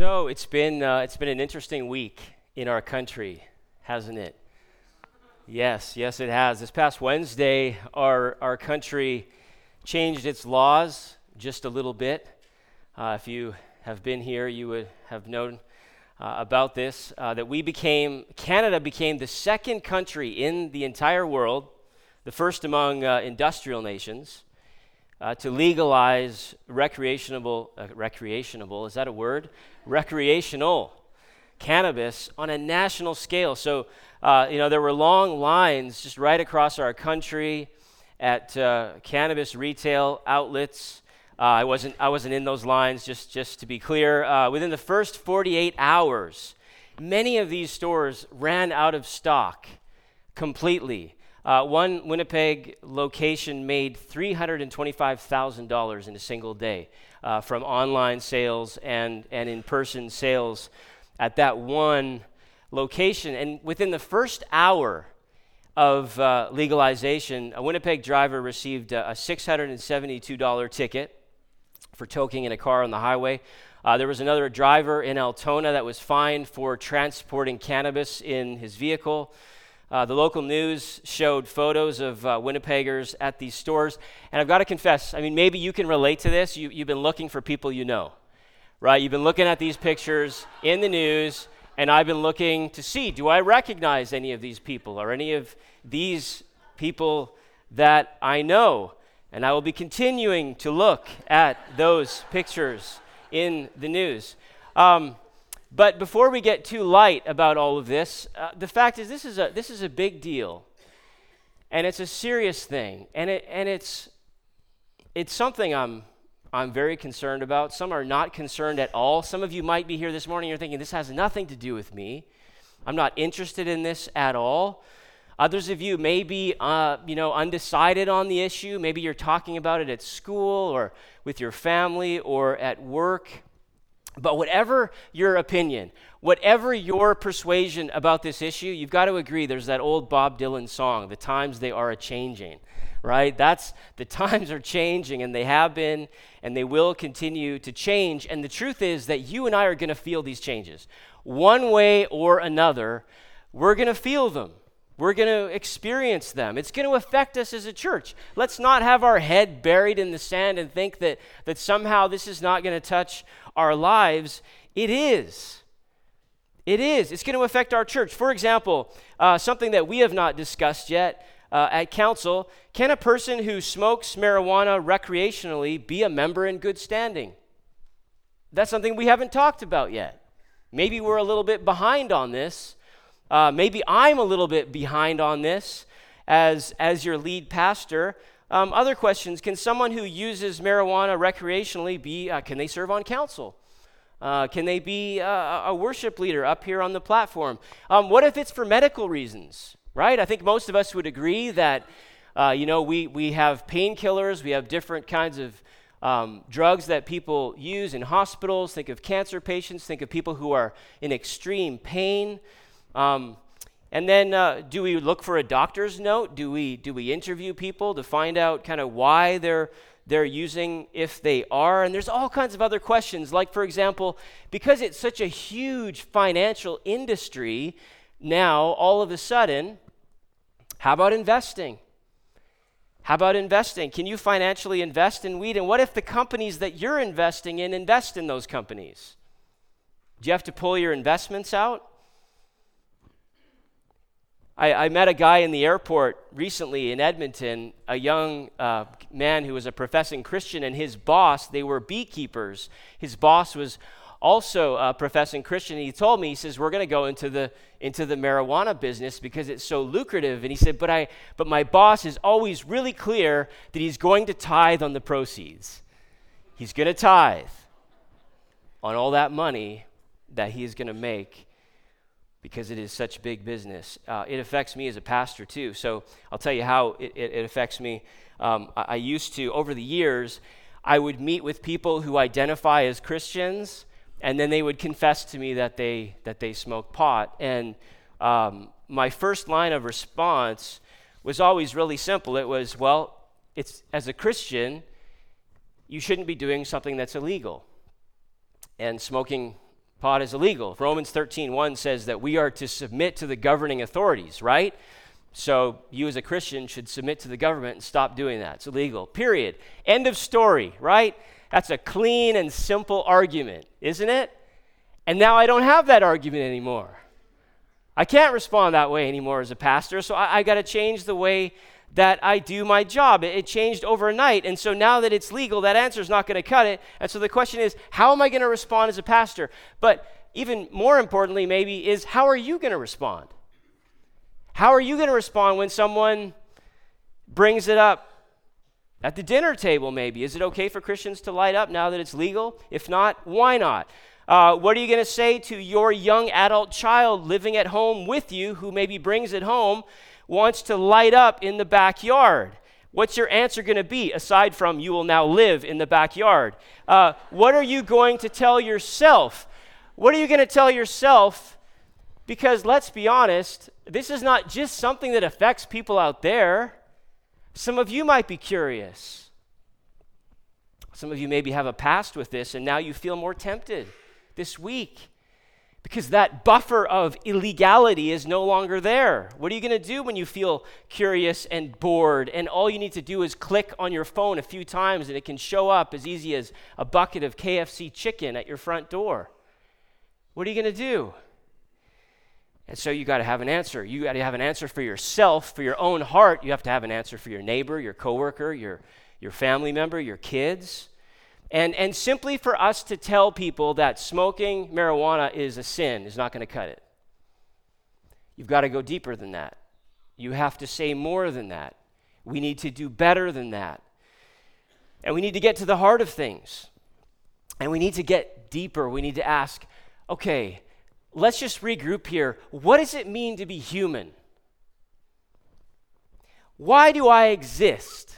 So it's been an interesting week in our country, hasn't it? Yes, it has. This past Wednesday, our country changed its laws just a little bit. If you have been here, you would have known about this. Canada became the second country in the entire world, the first among industrial nations, to legalize recreational, is that a word? Recreational cannabis on a national scale. So, there were long lines just right across our country at cannabis retail outlets. I wasn't in those lines, just to be clear. Within the first 48 hours, many of these stores ran out of stock completely. One Winnipeg location made $325,000 in a single day from online sales and in-person sales at that one location. And within the first hour of legalization, a Winnipeg driver received a $672 ticket for toking in a car on the highway. There was another driver in Altona that was fined for transporting cannabis in his vehicle. The local news showed photos of Winnipeggers at these stores. And I've got to confess, maybe you can relate to this. You've been looking for people you know, right? You've been looking at these pictures in the news, and I've been looking to see, do I recognize any of these people or any of these people that I know? And I will be continuing to look at those pictures in the news. But before we get too light about all of this, the fact is this is a big deal, and it's a serious thing, and it's something I'm very concerned about. Some are not concerned at all. Some of you might be here this morning. You're thinking this has nothing to do with me. I'm not interested in this at all. Others of you may be undecided on the issue. Maybe you're talking about it at school or with your family or at work. But whatever your opinion, whatever your persuasion about this issue, you've got to agree there's that old Bob Dylan song, "The times they are a-changing," right? The times are changing, and they have been, and they will continue to change. And the truth is that you and I are going to feel these changes. One way or another, we're going to feel them. We're going to experience them. It's going to affect us as a church. Let's not have our head buried in the sand and think that somehow this is not going to touch our lives. It is. It's going to affect our church. For example, something that we have not discussed yet at council, can a person who smokes marijuana recreationally be a member in good standing? That's something we haven't talked about yet. Maybe we're a little bit behind on this. Maybe I'm a little bit behind on this as your lead pastor. Other questions: can someone who uses marijuana recreationally can they serve on council? Can they be a worship leader up here on the platform? What if it's for medical reasons, right? I think most of us would agree that, we have painkillers, we have different kinds of drugs that people use in hospitals. Think of cancer patients, think of people who are in extreme pain. And then do we look for a doctor's note? Do we interview people to find out kind of why they're using, if they are? And there's all kinds of other questions, like, for example, because it's such a huge financial industry now, all of a sudden, how about investing? Can you financially invest in weed? And what if the companies that you're investing in invest in those companies? Do you have to pull your investments out? I met a guy in the airport recently in Edmonton, a young man who was a professing Christian, and his boss, they were beekeepers. His boss was also a professing Christian. He told me, he says, we're going to go into the marijuana business because it's so lucrative. And he said, but my boss is always really clear that he's going to tithe on the proceeds. He's going to tithe on all that money that he is going to make, because it is such big business. It affects me as a pastor too. So I'll tell you how it affects me. I used to, over the years, I would meet with people who identify as Christians, and then they would confess to me that they smoke pot. And my first line of response was always really simple. It was, well, it's as a Christian, you shouldn't be doing something that's illegal. And smoking Pot is illegal. Romans 13:1 says that we are to submit to the governing authorities, right? So you as a Christian should submit to the government and stop doing that. It's illegal, period. End of story, right? That's a clean and simple argument, isn't it? And now I don't have that argument anymore. I can't respond that way anymore as a pastor, so I got to change the way that I do my job. It changed overnight, and so now that it's legal, that answer is not going to cut it. And so the question is, how am I going to respond as a pastor? But even more importantly, maybe, is how are you going to respond? How are you going to respond when someone brings it up at the dinner table, maybe? Is it okay for Christians to light up now that it's legal? If not, why not? What are you going to say to your young adult child living at home with you who maybe brings it home, wants to light up in the backyard? What's your answer going to be, aside from you will now live in the backyard? What are you going to tell yourself? What are you going to tell yourself? Because let's be honest, this is not just something that affects people out there. Some of you might be curious. Some of you maybe have a past with this, and now you feel more tempted this week because that buffer of illegality is no longer there. What are you going to do when you feel curious and bored, and all you need to do is click on your phone a few times and it can show up as easy as a bucket of KFC chicken at your front door? What are you going to do? And so you got to have an answer. You got to have an answer for yourself, for your own heart. You have to have an answer for your neighbor, your coworker, your family member, your kids. And simply for us to tell people that smoking marijuana is a sin is not going to cut it. You've got to go deeper than that. You have to say more than that. We need to do better than that. And we need to get to the heart of things. And we need to get deeper. We need to ask, okay, let's just regroup here. What does it mean to be human? Why do I exist?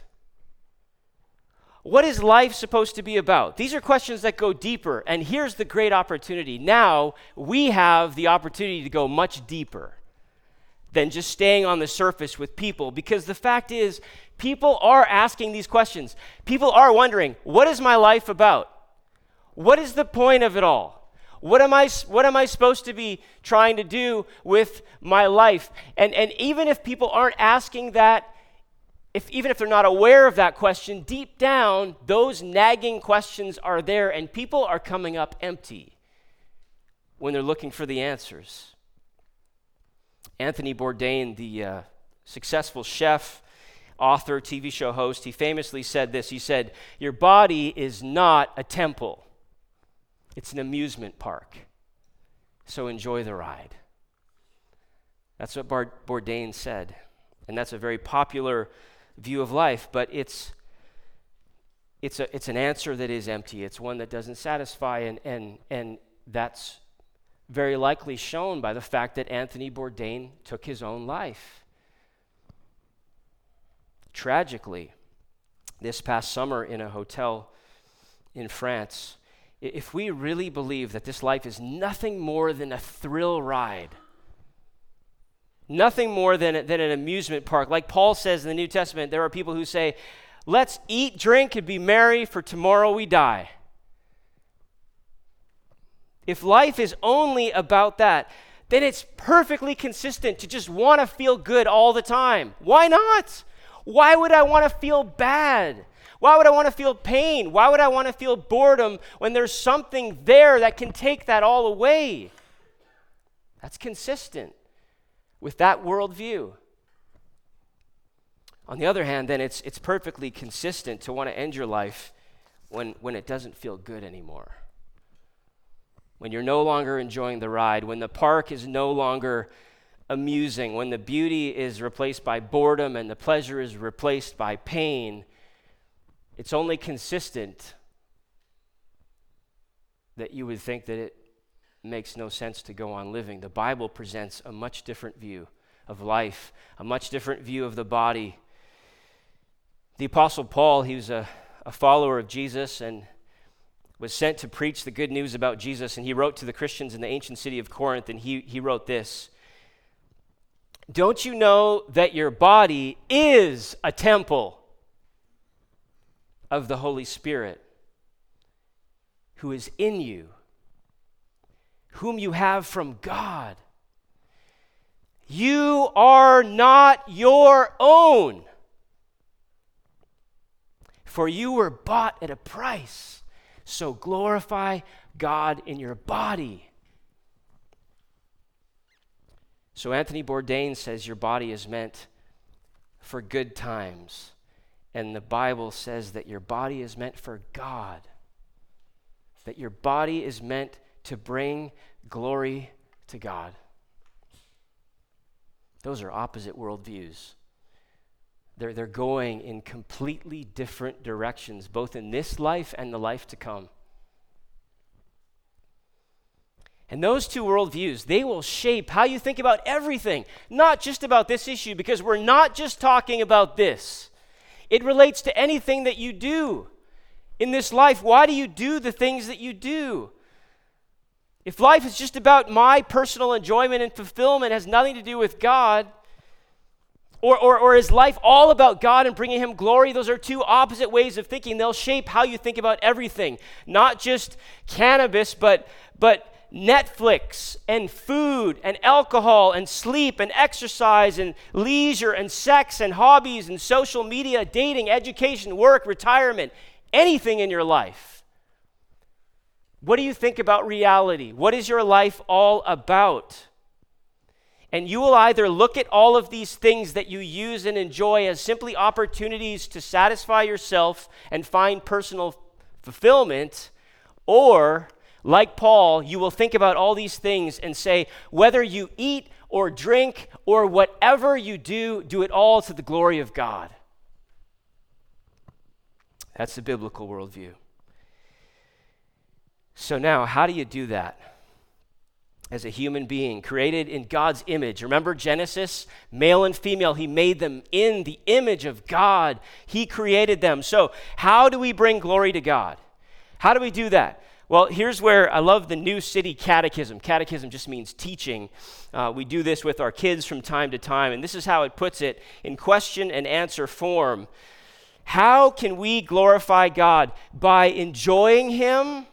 What is life supposed to be about? These are questions that go deeper, and here's the great opportunity. Now we have the opportunity to go much deeper than just staying on the surface with people, because the fact is, people are asking these questions. People are wondering, what is my life about? What is the point of it all? What am I supposed to be trying to do with my life? And even if people aren't asking that, even if they're not aware of that question, deep down, those nagging questions are there, and people are coming up empty when they're looking for the answers. Anthony Bourdain, the successful chef, author, TV show host, he famously said this. He said, "Your body is not a temple. It's an amusement park. So enjoy the ride." That's what Bourdain said. And that's a very popular view of life, but it's an answer that is empty. It's one that doesn't satisfy, and that's very likely shown by the fact that Anthony Bourdain took his own life. Tragically, this past summer in a hotel in France, if we really believe that this life is nothing more than a thrill ride, nothing more than an amusement park, like Paul says in the New Testament, there are people who say, let's eat, drink, and be merry, for tomorrow we die. If life is only about that, then it's perfectly consistent to just want to feel good all the time. Why not? Why would I want to feel bad? Why would I want to feel pain? Why would I want to feel boredom when there's something there that can take that all away? That's consistent with that worldview. On the other hand, then it's perfectly consistent to want to end your life when it doesn't feel good anymore. When you're no longer enjoying the ride, when the park is no longer amusing, when the beauty is replaced by boredom and the pleasure is replaced by pain, it's only consistent that you would think that it makes no sense to go on living. The Bible presents a much different view of life, a much different view of the body. The Apostle Paul, he was a follower of Jesus and was sent to preach the good news about Jesus, and he wrote to the Christians in the ancient city of Corinth, and he wrote this: "Don't you know that your body is a temple of the Holy Spirit who is in you, whom you have from God. You are not your own, for you were bought at a price. So glorify God in your body. So Anthony Bourdain says your body is meant for good times. And the Bible says that your body is meant for God. That your body is meant to bring glory to God. Those are opposite worldviews. They're going in completely different directions, both in this life and the life to come. And those two worldviews, they will shape how you think about everything, not just about this issue, because we're not just talking about this. It relates to anything that you do in this life. Why do you do the things that you do? If life is just about my personal enjoyment and fulfillment, has nothing to do with God, or is life all about God and bringing him glory? Those are two opposite ways of thinking. They'll shape how you think about everything, not just cannabis, but Netflix and food and alcohol and sleep and exercise and leisure and sex and hobbies and social media, dating, education, work, retirement, anything in your life. What do you think about reality? What is your life all about? And you will either look at all of these things that you use and enjoy as simply opportunities to satisfy yourself and find personal fulfillment, or, like Paul, you will think about all these things and say, whether you eat or drink or whatever you do, do it all to the glory of God. That's the biblical worldview. So now, how do you do that? As a human being created in God's image. Remember Genesis? Male and female, he made them in the image of God. He created them. So how do we bring glory to God? How do we do that? Well, here's where I love the New City Catechism. Catechism just means teaching. We do this with our kids from time to time, and this is how it puts it in question and answer form. How can we glorify God? By enjoying him,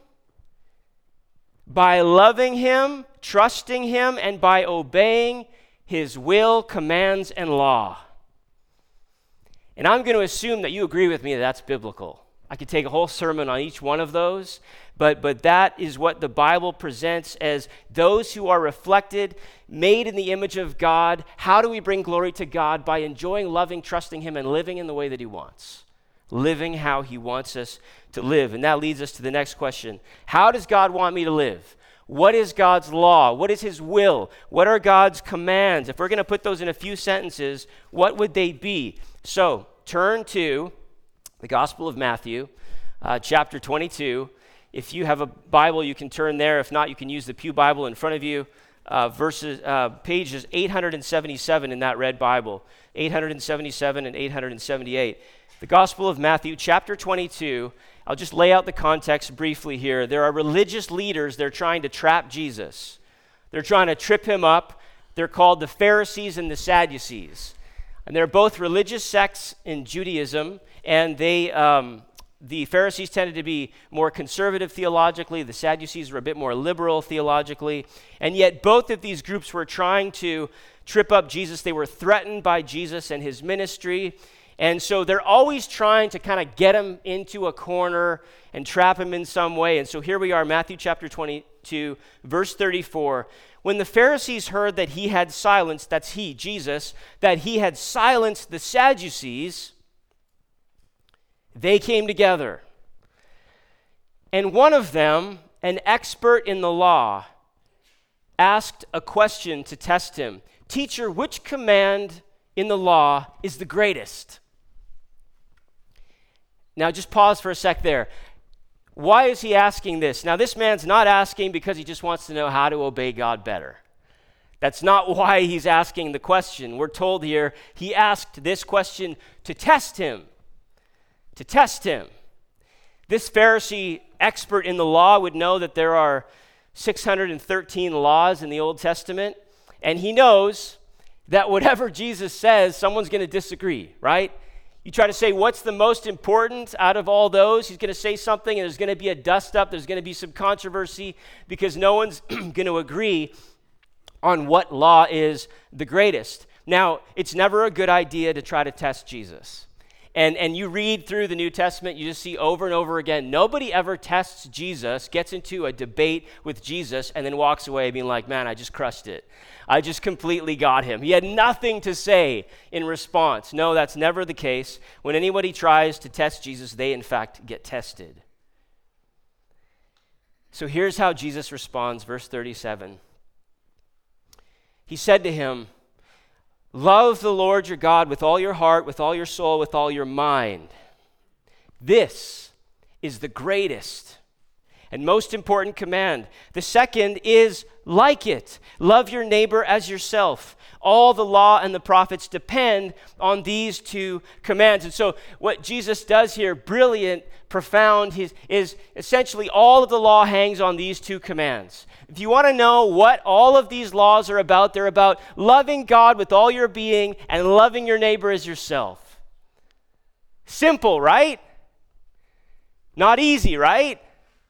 by loving him, trusting him, and by obeying his will, commands, and law. And I'm going to assume that you agree with me that that's biblical. I could take a whole sermon on each one of those, but that is what the Bible presents as those who are reflected, made in the image of God. How do we bring glory to God? By enjoying, loving, trusting him, and living in the way that he wants. Living how he wants us to live. And that leads us to the next question. How does God want me to live? What is God's law? What is his will? What are God's commands? If we're going to put those in a few sentences, what would they be? So turn to the Gospel of Matthew, chapter 22. If you have a Bible, you can turn there. If not, you can use the Pew Bible in front of you. Pages 877 in that red Bible, 877 and 878. The Gospel of Matthew, chapter 22. I'll just lay out the context briefly here. There are religious leaders. They're trying to trap Jesus. They're trying to trip him up. They're called the Pharisees and the Sadducees. And they're both religious sects in Judaism, and the Pharisees tended to be more conservative theologically. The Sadducees were a bit more liberal theologically. And yet both of these groups were trying to trip up Jesus. They were threatened by Jesus and his ministry. And so they're always trying to kind of get him into a corner and trap him in some way. And so here we are, Matthew chapter 22, verse 34. When the Pharisees heard that he had silenced, that's he, Jesus, that he had silenced the Sadducees, they came together. And one of them, an expert in the law, asked a question to test him. Teacher, which command in the law is the greatest? Now, just pause for a sec there. Why is he asking this? Now, this man's not asking because he just wants to know how to obey God better. That's not why he's asking the question. We're told here he asked this question to test him. To test him. This Pharisee expert in the law would know that there are 613 laws in the Old Testament, and he knows that whatever Jesus says, someone's going to disagree, right? You try to say what's the most important out of all those, he's going to say something and there's going to be a dust up, there's going to be some controversy because no one's going to agree on what law is the greatest. Now, it's never a good idea to try to test Jesus. And you read through the New Testament, you just see over and over again, nobody ever tests Jesus, gets into a debate with Jesus, and then walks away being like, man, I just crushed it. I just completely got him. He had nothing to say in response. No, that's never the case. When anybody tries to test Jesus, they in fact get tested. So here's how Jesus responds, verse 37. He said to him, love the Lord your God with all your heart, with all your soul, with all your mind. This is the greatest and most important command. The second is like it. Love your neighbor as yourself. All the law and the prophets depend on these two commands. And so what Jesus does here, brilliant, profound, is essentially all of the law hangs on these two commands. If you want to know what all of these laws are about, they're about loving God with all your being and loving your neighbor as yourself. Simple, right? Not easy, right?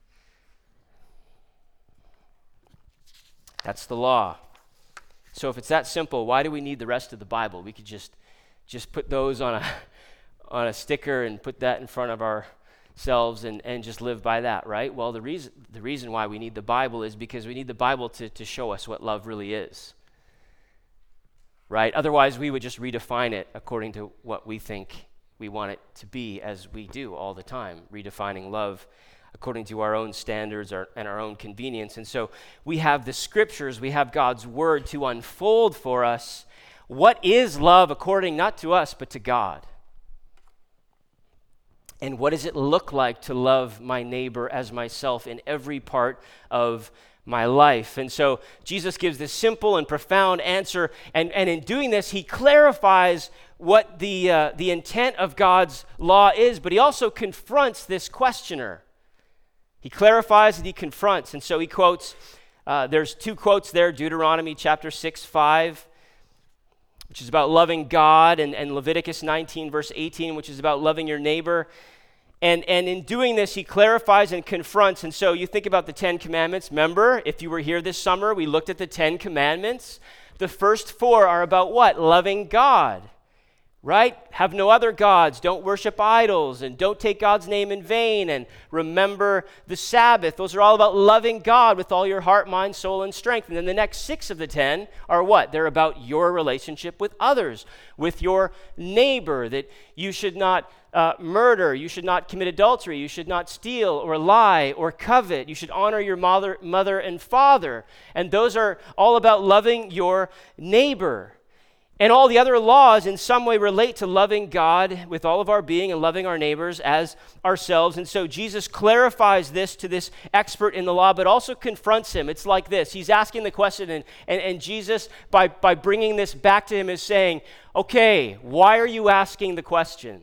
That's the law. So if it's that simple, why do we need the rest of the Bible? We could just put those on a sticker and put that in front of ourselves and just live by that, right? Well, the reason why we need the Bible is because we need the Bible to show us what love really is, right? Otherwise, we would just redefine it according to what we think we want it to be, as we do all the time, redefining love according to our own standards and our own convenience. And so we have the scriptures, we have God's word to unfold for us what is love according not to us, but to God. And what does it look like to love my neighbor as myself in every part of my life? And so Jesus gives this simple and profound answer, and in doing this, he clarifies what the intent of God's law is, but he also confronts this questioner. He clarifies and he confronts. And so he quotes, there's two quotes there, Deuteronomy chapter 6:5, which is about loving God, and Leviticus 19, verse 18, which is about loving your neighbor. And in doing this, he clarifies and confronts. And so you think about the 10 Commandments. Remember, if you were here this summer, we looked at the 10 Commandments. The first 4 are about what? Loving God. Right? Have no other gods, don't worship idols, and don't take God's name in vain, and remember the Sabbath. Those are all about loving God with all your heart, mind, soul, and strength. And then the next 6 of the 10 are what? They're about your relationship with others, with your neighbor, that you should not murder, you should not commit adultery, you should not steal or lie or covet, you should honor your mother and father. And those are all about loving your neighbor. And all the other laws in some way relate to loving God with all of our being and loving our neighbors as ourselves. And so Jesus clarifies this to this expert in the law, but also confronts him. It's like this. He's asking the question, and Jesus, by bringing this back to him, is saying, okay, why are you asking the question?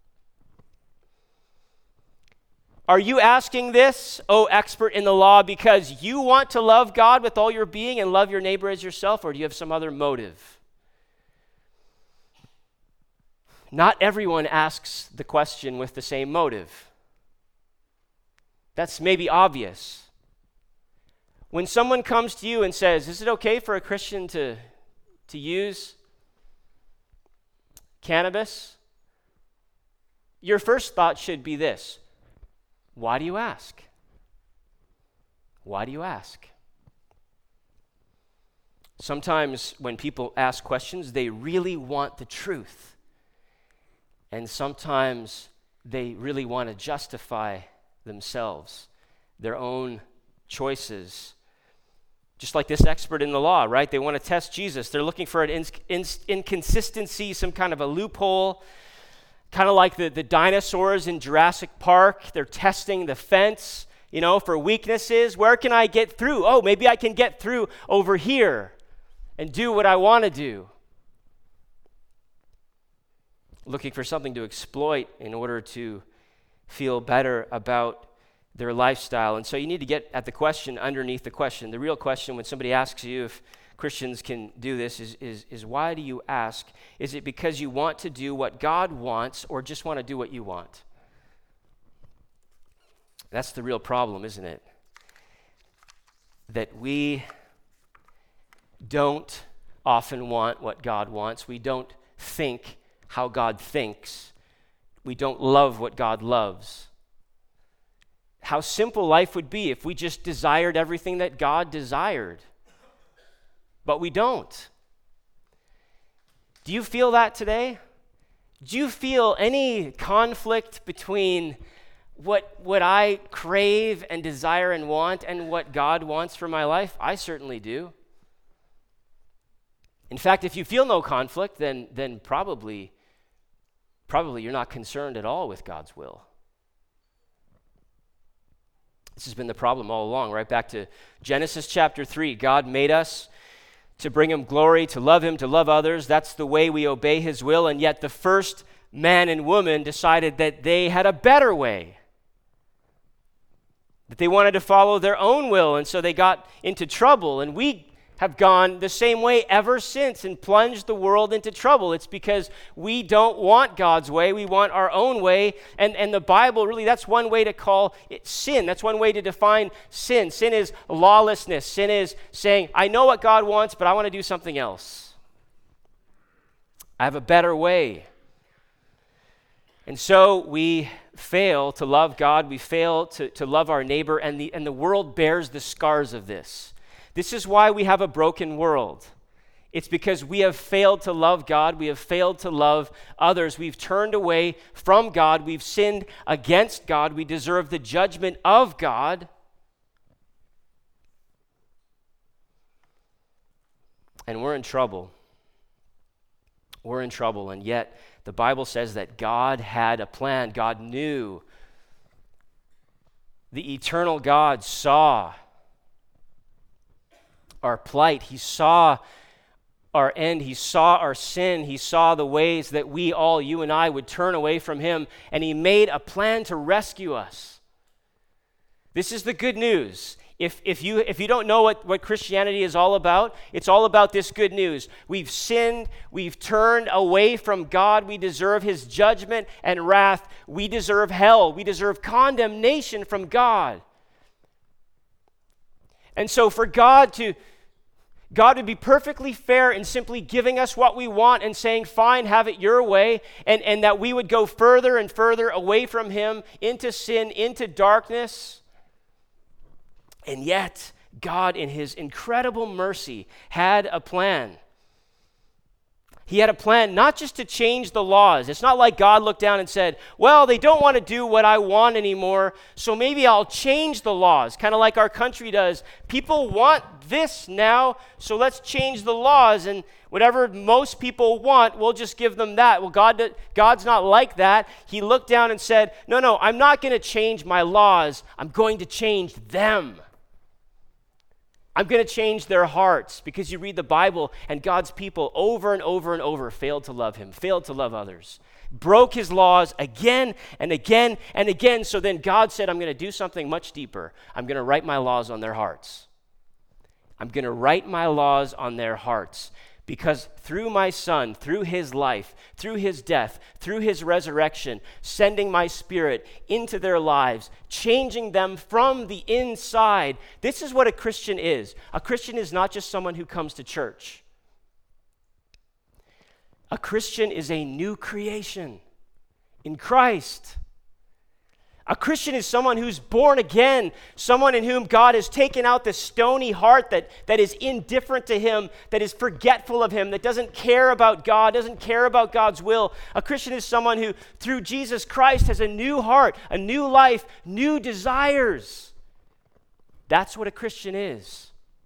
Are you asking this, oh expert in the law, because you want to love God with all your being and love your neighbor as yourself, or do you have some other motive? Not everyone asks the question with the same motive. That's maybe obvious. When someone comes to you and says, is it okay for a Christian to use cannabis? Your first thought should be this: why do you ask? Why do you ask? Sometimes when people ask questions, they really want the truth. And sometimes they really want to justify themselves, their own choices. Just like this expert in the law, right? They want to test Jesus. They're looking for an inconsistency, some kind of a loophole, kind of like the dinosaurs in Jurassic Park. They're testing the fence, for weaknesses. Where can I get through? Oh, maybe I can get through over here and do what I want to do. Looking for something to exploit in order to feel better about their lifestyle. And so you need to get at the question underneath the question. The real question when somebody asks you, if Christians can do this is why do you ask? Is it because you want to do what God wants or just want to do what you want? That's the real problem, isn't it? That we don't often want what God wants. We don't think how God thinks. We don't love what God loves. How simple life would be if we just desired everything that God desired. But we don't. Do you feel that today? Do you feel any conflict between what I crave and desire and want and what God wants for my life? I certainly do. In fact, if you feel no conflict, then probably you're not concerned at all with God's will. This has been the problem all along, right back to Genesis chapter 3. God made us to bring him glory, to love him, to love others. That's the way we obey his will. And yet the first man and woman decided that they had a better way, that they wanted to follow their own will. And so they got into trouble. And we have gone the same way ever since and plunged the world into trouble. It's because we don't want God's way. We want our own way. And the Bible, really, that's one way to call it sin. That's one way to define sin. Sin is lawlessness. Sin is saying, I know what God wants, but I want to do something else. I have a better way. And so we fail to love God. We fail to love our neighbor. And the world bears the scars of this. This is why we have a broken world. It's because we have failed to love God. We have failed to love others. We've turned away from God. We've sinned against God. We deserve the judgment of God. And we're in trouble. We're in trouble. And yet, the Bible says that God had a plan. God knew. The eternal God saw our plight. He saw our end. He saw our sin. He saw the ways that we all, you and I, would turn away from him. And he made a plan to rescue us. This is the good news. If you don't know what Christianity is all about, it's all about this good news. We've sinned. We've turned away from God. We deserve his judgment and wrath. We deserve hell. We deserve condemnation from God. And so for God would be perfectly fair in simply giving us what we want and saying, fine, have it your way, and that we would go further and further away from him into sin, into darkness. And yet, God, in his incredible mercy, had a plan. He had a plan not just to change the laws. It's not like God looked down and said, well, they don't want to do what I want anymore, so maybe I'll change the laws, kind of like our country does. People want this now, so let's change the laws, and whatever most people want, we'll just give them that. Well, God's not like that. He looked down and said, no, I'm not going to change my laws. I'm going to change them. I'm going to change their hearts, because you read the Bible and God's people over and over and over failed to love him, failed to love others, broke his laws again and again and again. So then God said, I'm going to do something much deeper. I'm going to write my laws on their hearts. I'm going to write my laws on their hearts, because through my Son, through his life, through his death, through his resurrection, sending my Spirit into their lives, changing them from the inside. This is what a Christian is. A Christian is not just someone who comes to church. A Christian is a new creation in Christ. A Christian is someone who's born again, someone in whom God has taken out the stony heart that is indifferent to him, that is forgetful of him, that doesn't care about God, doesn't care about God's will. A Christian is someone who, through Jesus Christ, has a new heart, a new life, new desires. That's what a Christian is.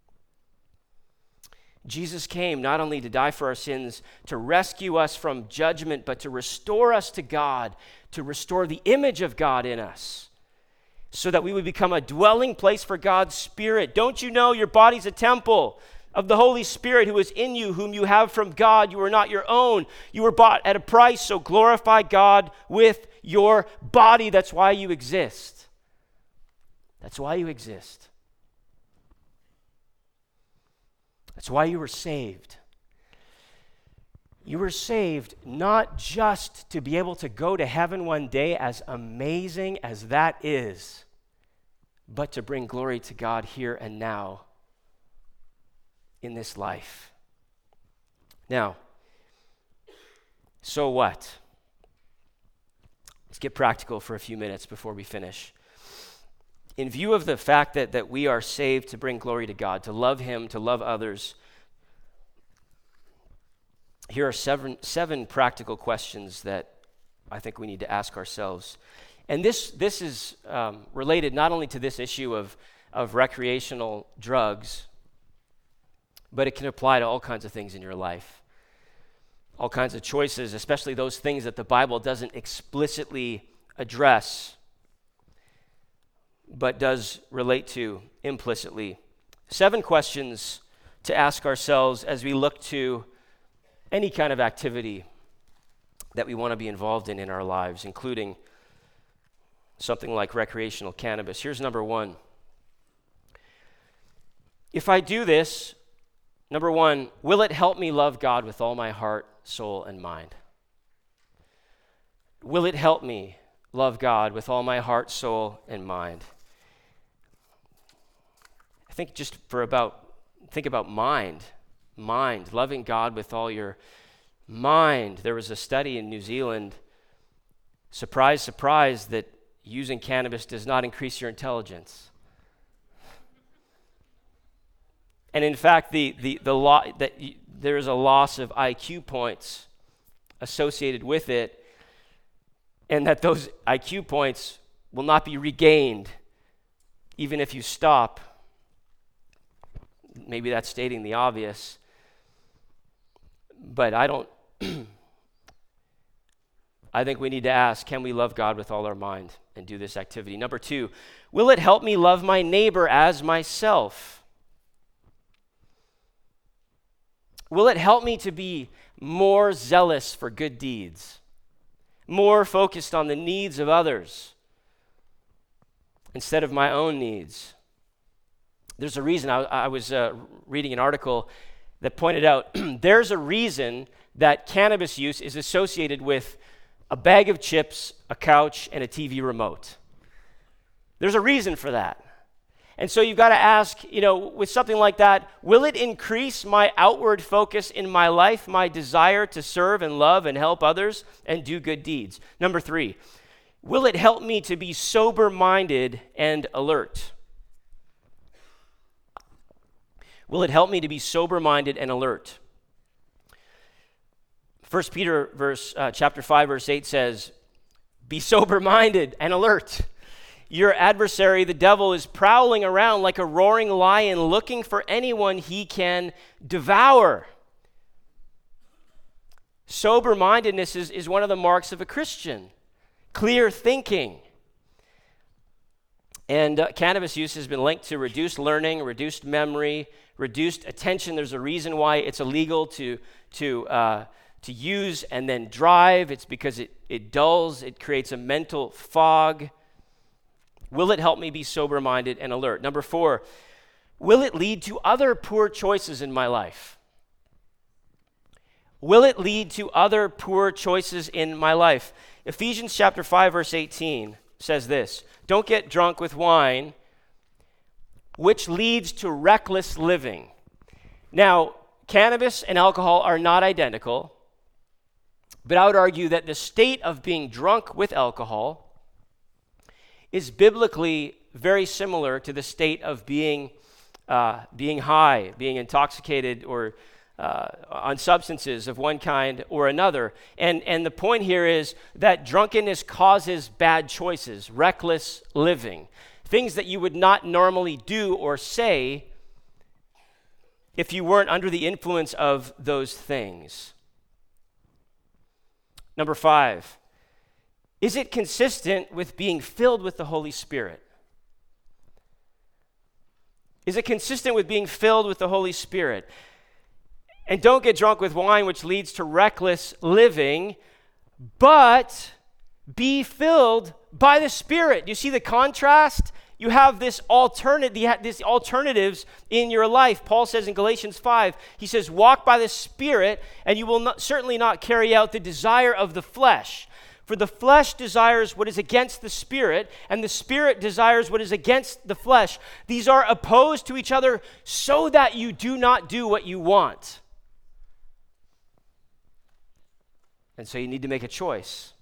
Jesus came not only to die for our sins, to rescue us from judgment, but to restore us to God, to restore the image of God in us, so that we would become a dwelling place for God's Spirit. Don't you know your body's a temple of the Holy Spirit who is in you, whom you have from God? You are not your own. You were bought at a price, so glorify God with your body. That's why you exist. That's why you exist. That's why you were saved. You were saved not just to be able to go to heaven one day, as amazing as that is, but to bring glory to God here and now in this life. Now, so what? Let's get practical for a few minutes before we finish. In view of the fact that we are saved to bring glory to God, to love Him, to love others, here are seven practical questions that I think we need to ask ourselves. And this is related not only to this issue of recreational drugs, but it can apply to all kinds of things in your life. All kinds of choices, especially those things that the Bible doesn't explicitly address, but does relate to implicitly. 7 questions to ask ourselves as we look to any kind of activity that we want to be involved in our lives, including something like recreational cannabis. Here's number 1. If I do this, number 1, will it help me love God with all my heart, soul, and mind? Will it help me love God with all my heart, soul, and mind? I think think about mind, loving God with all your mind. There was a study in New Zealand, surprise, surprise, that using cannabis does not increase your intelligence. And in fact, there is a loss of IQ points associated with it, and that those IQ points will not be regained even if you stop. Maybe that's stating the obvious, but I think we need to ask, can we love God with all our mind and do this activity? Number 2, will it help me love my neighbor as myself? Will it help me to be more zealous for good deeds, more focused on the needs of others instead of my own needs? There's a reason. I was reading an article that pointed out there's a reason that cannabis use is associated with a bag of chips, a couch, and a TV remote. There's a reason for that. And so you've got to ask, with something like that, will it increase my outward focus in my life, my desire to serve and love and help others and do good deeds? Number 3, will it help me to be sober-minded and alert? Will it help me to be sober-minded and alert? 1 Peter chapter 5, verse 8 says, be sober-minded and alert. Your adversary, the devil, is prowling around like a roaring lion looking for anyone he can devour. Sober-mindedness is one of the marks of a Christian. Clear thinking. And cannabis use has been linked to reduced learning, reduced memory, reduced attention. There's a reason why it's illegal to use and then drive. It's because it dulls, it creates a mental fog. Will it help me be sober-minded and alert? Number 4, will it lead to other poor choices in my life? Will it lead to other poor choices in my life? Ephesians chapter 5, verse 18 says this, don't get drunk with wine, which leads to reckless living. Now, cannabis and alcohol are not identical, but I would argue that the state of being drunk with alcohol is biblically very similar to the state of being high, being intoxicated, or on substances of one kind or another. And the point here is that drunkenness causes bad choices, reckless living, things that you would not normally do or say if you weren't under the influence of those things. Number 5, is it consistent with being filled with the Holy Spirit? Is it consistent with being filled with the Holy Spirit? And don't get drunk with wine, which leads to reckless living, but be filled by the Spirit. You see the contrast? You have these alternatives in your life. Paul says in Galatians 5, he says, walk by the Spirit, and you will certainly not carry out the desire of the flesh. For the flesh desires what is against the Spirit, and the Spirit desires what is against the flesh. These are opposed to each other so that you do not do what you want. And so you need to make a choice.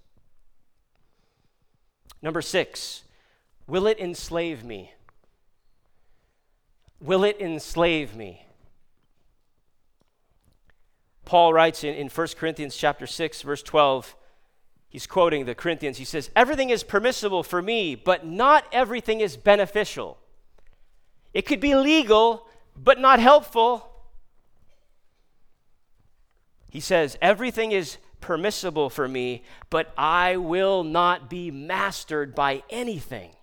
Number 6, will it enslave me? Will it enslave me? Paul writes in 1 Corinthians chapter 6, verse 12, he's quoting the Corinthians. He says, everything is permissible for me, but not everything is beneficial. It could be legal, but not helpful. He says, everything is permissible for me, but I will not be mastered by anything.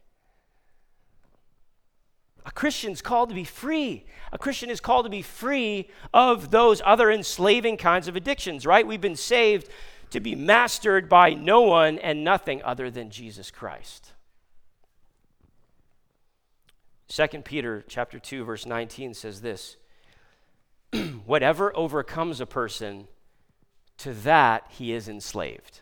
A Christian's called to be free. A Christian is called to be free of those other enslaving kinds of addictions, right? We've been saved to be mastered by no one and nothing other than Jesus Christ. 2 Peter chapter 2, verse 19 says this, whatever overcomes a person, to that he is enslaved.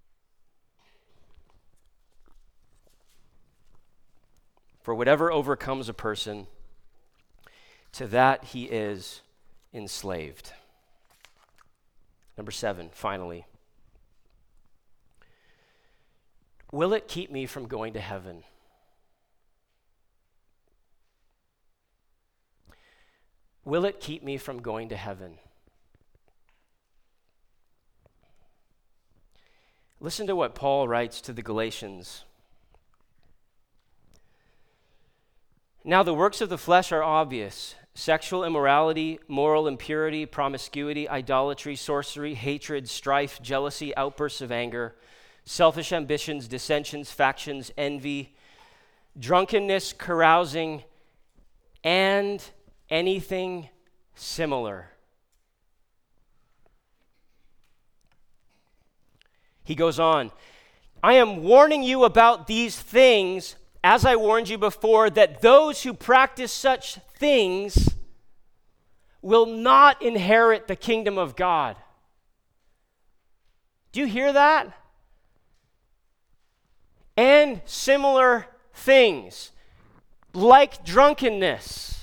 For whatever overcomes a person, to that he is enslaved. Number 7, finally. Will it keep me from going to heaven? Will it keep me from going to heaven? Listen to what Paul writes to the Galatians. Now the works of the flesh are obvious: sexual immorality, moral impurity, promiscuity, idolatry, sorcery, hatred, strife, jealousy, outbursts of anger, selfish ambitions, dissensions, factions, envy, drunkenness, carousing, and anything similar. He goes on, I am warning you about these things, as I warned you before, that those who practice such things will not inherit the kingdom of God. Do you hear that? And similar things, like drunkenness.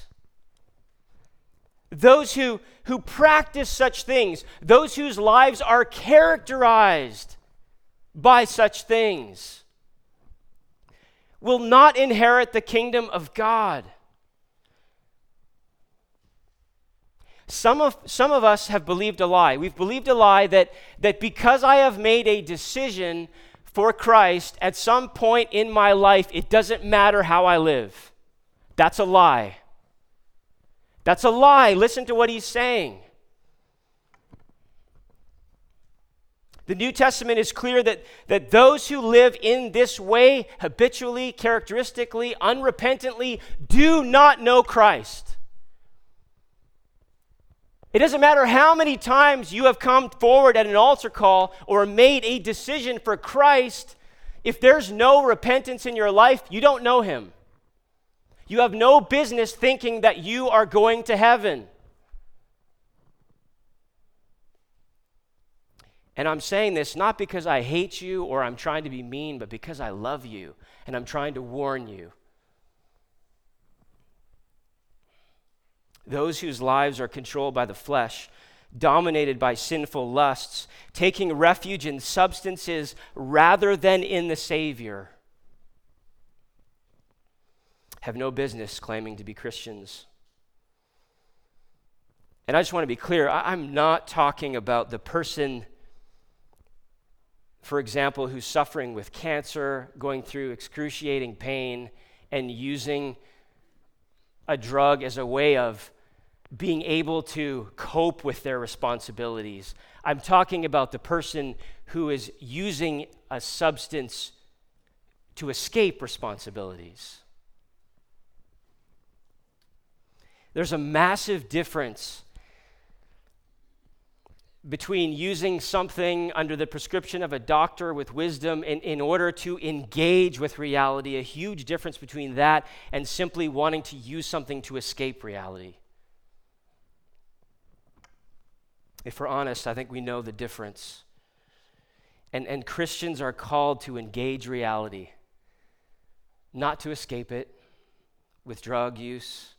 Those who practice such things, those whose lives are characterized by such things, will not inherit the kingdom of God. Some of us have believed a lie. We've believed a lie that because I have made a decision for Christ at some point in my life, it doesn't matter how I live. That's a lie. That's a lie. Listen to what he's saying. The New Testament is clear that those who live in this way, habitually, characteristically, unrepentantly, do not know Christ. It doesn't matter how many times you have come forward at an altar call or made a decision for Christ, if there's no repentance in your life, you don't know him. You have no business thinking that you are going to heaven. And I'm saying this not because I hate you or I'm trying to be mean, but because I love you and I'm trying to warn you. Those whose lives are controlled by the flesh, dominated by sinful lusts, taking refuge in substances rather than in the Savior, have no business claiming to be Christians. And I just want to be clear, I'm not talking about the person, for example, who's suffering with cancer, going through excruciating pain, and using a drug as a way of being able to cope with their responsibilities. I'm talking about the person who is using a substance to escape responsibilities. There's a massive difference between using something under the prescription of a doctor with wisdom in order to engage with reality, a huge difference between that and simply wanting to use something to escape reality. If we're honest, I think we know the difference. And Christians are called to engage reality, not to escape it with drug use,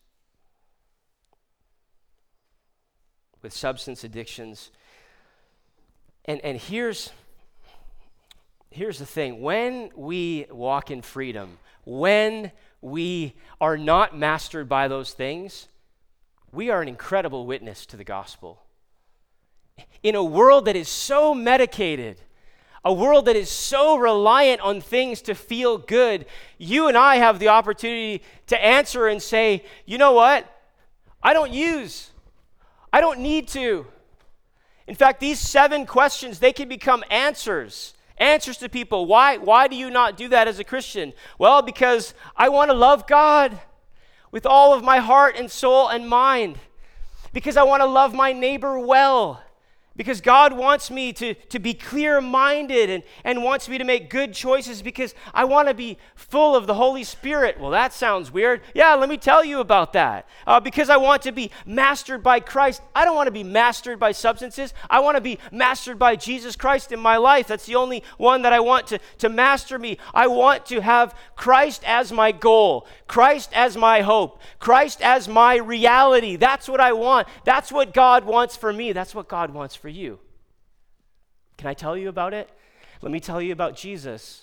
with substance addictions. And here's the thing. When we walk in freedom, when we are not mastered by those things, we are an incredible witness to the gospel. In a world that is so medicated, a world that is so reliant on things to feel good, you and I have the opportunity to answer and say, you know what? I don't need to. In fact, these 7 questions, they can become answers to people. Why do you not do that as a Christian? Well, because I want to love God with all of my heart and soul and mind. Because I want to love my neighbor well. Because God wants me to be clear-minded and wants me to make good choices because I want to be full of the Holy Spirit. Well, that sounds weird. Yeah, let me tell you about that. Because I want to be mastered by Christ. I don't want to be mastered by substances. I want to be mastered by Jesus Christ in my life. That's the only one that I want to master me. I want to have Christ as my goal, Christ as my hope, Christ as my reality. That's what I want. That's what God wants for me. That's what God wants for you. Can I tell you about it? Let me tell you about Jesus.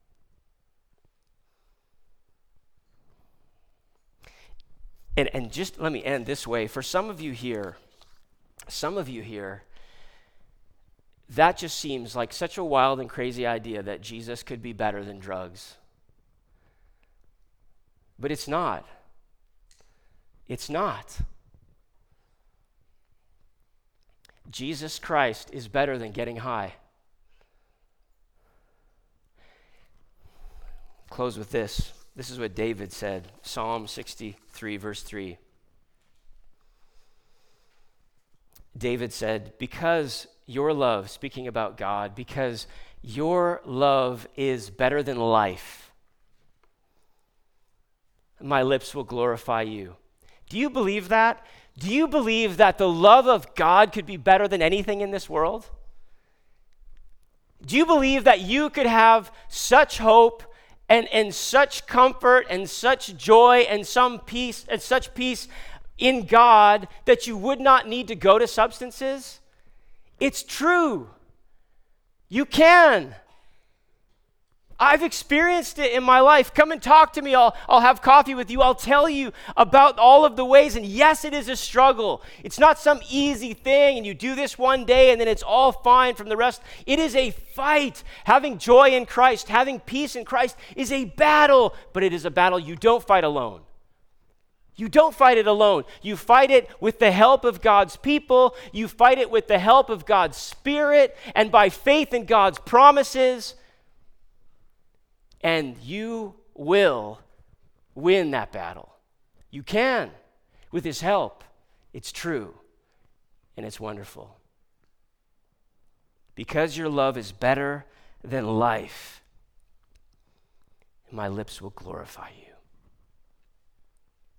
And just let me end this way. For some of you here, that just seems like such a wild and crazy idea that Jesus could be better than drugs. But it's not. It's not. Jesus Christ is better than getting high. Close with this. This is what David said, Psalm 63, verse 3. David said, because your love, speaking about God, because your love is better than life, my lips will glorify you. Do you believe that? Do you believe that the love of God could be better than anything in this world? Do you believe that you could have such hope and such comfort and such joy and such peace in God that you would not need to go to substances? It's true. You can. I've experienced it in my life. Come and talk to me. I'll have coffee with you. I'll tell you about all of the ways. And yes, it is a struggle. It's not some easy thing and you do this one day and then it's all fine from the rest. It is a fight. Having joy in Christ, having peace in Christ is a battle, but it is a battle you don't fight alone. You don't fight it alone. You fight it with the help of God's people. You fight it with the help of God's Spirit and by faith in God's promises. And you will win that battle. You can, with His help. It's true, and it's wonderful. Because your love is better than life, my lips will glorify you.